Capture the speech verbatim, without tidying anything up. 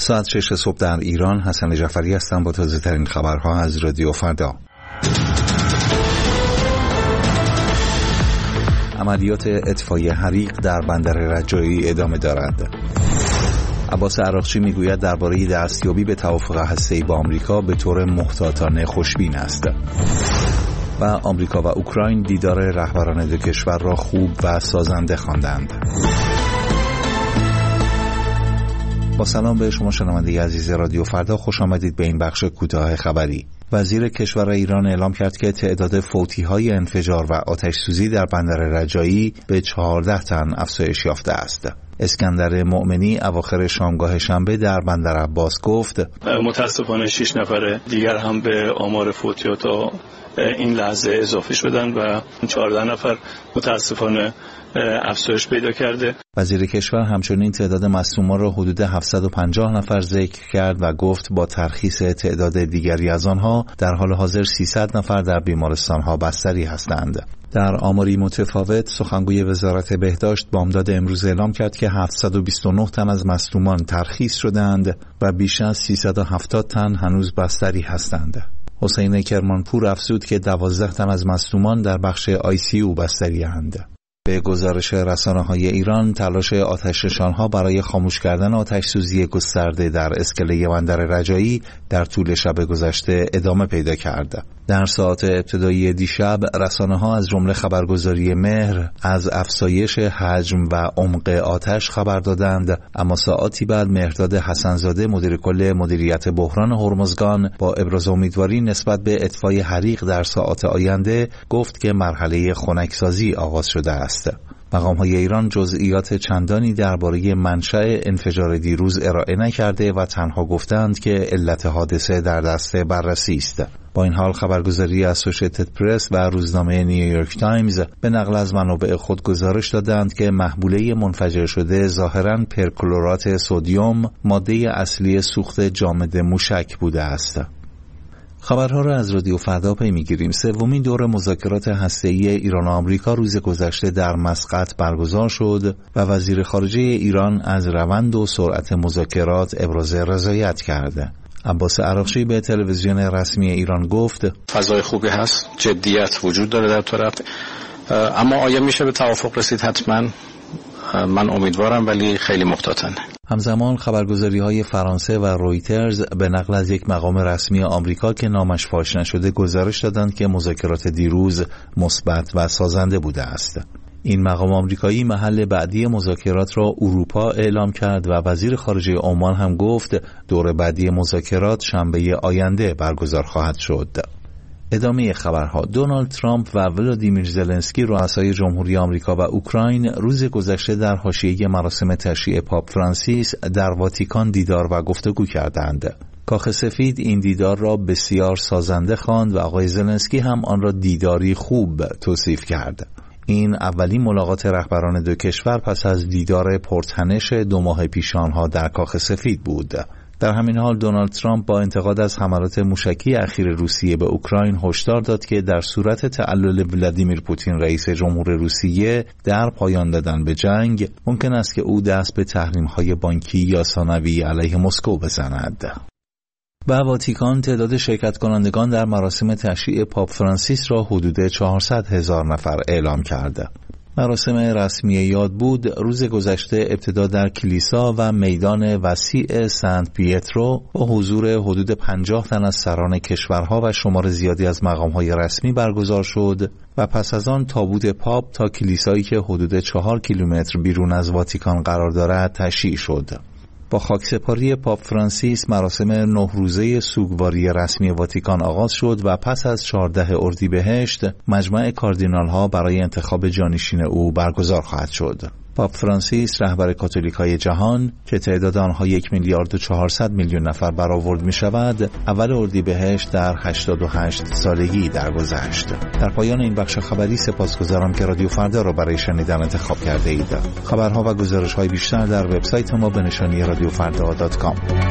ساعت شش صبح در ایران. حسن جعفری هستم با تازه ترین خبرها از رادیو فردا. عملیات اطفای حریق در بندر رجایی ادامه دارد. عباس عراقچی میگوید درباره دستیابی به توافق هسته‌ای با آمریکا به طور محتاطانه خوشبین است. و آمریکا و اوکراین دیدار رهبران دو کشور را خوب و سازنده خواندند. با سلام به شما شنونده عزیز رادیو فردا، خوش آمدید به این بخش کوتاه خبری. وزیر کشور ایران اعلام کرد که تعداد فوتی‌های انفجار و آتش سوزی در بندر رجایی به چهارده تن افزایش یافته است. اسکندر مؤمنی اواخر شامگاه شنبه در بندر عباس گفت متاسفانه شش نفر دیگر هم به آمار فوتی‌ها تا این لحظه اضافه شدن و چهارده نفر متاسفانه افزایش پیدا کرده. وزیر کشور همچنین تعداد مصدومان را حدود هفتصد و پنجاه نفر ذکر کرد و گفت با ترخیص تعداد دیگری از آنها در حال حاضر سیصد نفر در بیمارستان‌ها بستری هستند. در آماری متفاوت سخنگوی وزارت بهداشت بامداد امروز اعلام کرد که هفتصد و بیست و نه تن از مصدومان ترخیص شدند و بیش از سیصد و هفتاد تن هنوز بستری هستند. حسین کرمانپور افزود که دوازده تن از مصدومان در بخش آی سی یو بستری اند. به گزارش رسانه‌های ایران، تلاش آتش‌نشان‌ها برای خاموش کردن آتش‌سوزی گسترده در اسکله بندر رجایی در طول شب گذشته ادامه پیدا کرد. در ساعات ابتدایی دیشب رسانه‌ها از جمله خبرگزاری مهر از افزایش حجم و عمق آتش خبر دادند، اما ساعاتی بعد مهرداد حسن‌زاده مدیر کل مدیریت بحران هرمزگان با ابراز امیدواری نسبت به اطفای حریق در ساعات آینده گفت که مرحله خنکسازی آغاز شده است. مقام‌های ایران جزئیات چندانی درباره منشأ انفجار دیروز ارائه نکرده و تنها گفتند که علت حادثه در دست بررسی است. با این حال خبرگزاری اسوشییتد پرس و روزنامه نیویورک تایمز به نقل از منابع خود گزارش دادند که محموله منفجر شده ظاهراً پرکلورات سدیم، ماده اصلی سوخت جامد موشک بوده است. خبرها را از رادیو فردا پی می‌گیریم. سومین دور مذاکرات هسته‌ای ایران و آمریکا روز گذشته در مسقط برگزار شد و وزیر خارجه ایران از روند و سرعت مذاکرات ابراز رضایت کرد. عباس عراقچی به تلویزیون رسمی ایران گفت فضای خوبی هست، جدیت وجود داره در طرف، اما آیا میشه به توافق رسید؟ حتما من امیدوارم، ولی خیلی محتاطانه. همزمان خبرگزاری‌های فرانسه و رویترز به نقل از یک مقام رسمی آمریکا که نامش فاش نشده گزارش دادند که مذاکرات دیروز مثبت و سازنده بوده است. این مقام آمریکایی محل بعدی مذاکرات را اروپا اعلام کرد و وزیر خارجه عمان هم گفت دور بعدی مذاکرات شنبه آینده برگزار خواهد شد. ادامه خبرها. دونالد ترامپ و ولادیمیر زلنسکی رؤسای جمهوری آمریکا و اوکراین روز گذشته در حاشیه مراسم تشییع پاپ فرانسیس در واتیکان دیدار و گفتگو کردند. کاخ سفید این دیدار را بسیار سازنده خواند و آقای زلنسکی هم آن را دیداری خوب توصیف کرد. این اولین ملاقات رهبران دو کشور پس از دیدار پرتنش دو ماه پیش آنها در کاخ سفید بود. در همین حال دونالد ترامپ با انتقاد از حملات موشکی اخیر روسیه به اوکراین هشدار داد که در صورت تعلل ولادیمیر پوتین رئیس جمهور روسیه در پایان دادن به جنگ ممکن است که او دست به تحریم‌های بانکی یا ثانوی علیه مسکو بزند. و واتیکان تعداد شرکت کنندگان در مراسم تشییع پاپ فرانسیس را حدود چهارصد هزار نفر اعلام کرد. مراسم رسمی یاد بود روز گذشته ابتدا در کلیسا و میدان وسیع سنت پیترو با حضور حدود پنجاه تن از سران کشورها و شمار زیادی از مقام‌های رسمی برگزار شد و پس از آن تابوت پاپ تا کلیسایی که حدود چهار کیلومتر بیرون از واتیکان قرار دارد تشییع شد. با خاکسپاری پاپ فرانسیس مراسم نه روزه سوگواری رسمی واتیکان آغاز شد و پس از چهاردهم اردیبهشت مجمع کاردینال‌ها برای انتخاب جانشین او برگزار خواهد شد. پاپ فرانسیس رهبر کاتولیکای جهان که تعداد آنها یک میلیارد و چهارصد میلیون نفر برآورد می شود اول اردیبهشت در هشتاد و هشت سالگی درگذشت. در پایان این بخش خبری سپاسگزارم که رادیو فردا را برای شنیدن انتخاب کرده اید. خبرها و گزارش‌های بیشتر در وبسایت ما به نشانی رادیو فردا دات کام.